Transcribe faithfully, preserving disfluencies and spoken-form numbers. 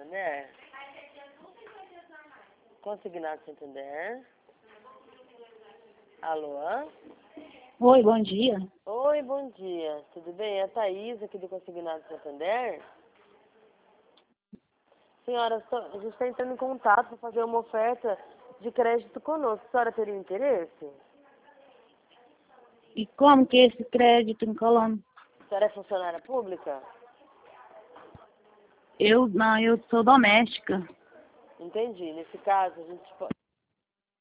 Santander? Consignado Santander? Alô? Oi, bom dia. Oi, bom dia. Tudo bem? É a Thaís aqui do Consignado Santander? Senhora, só- a gente está entrando em contato para fazer uma oferta de crédito conosco. A senhora teria interesse? E como que é esse crédito em Colômbia? A senhora é funcionária pública? Eu, não, eu sou doméstica. Entendi. Nesse caso, a gente pode...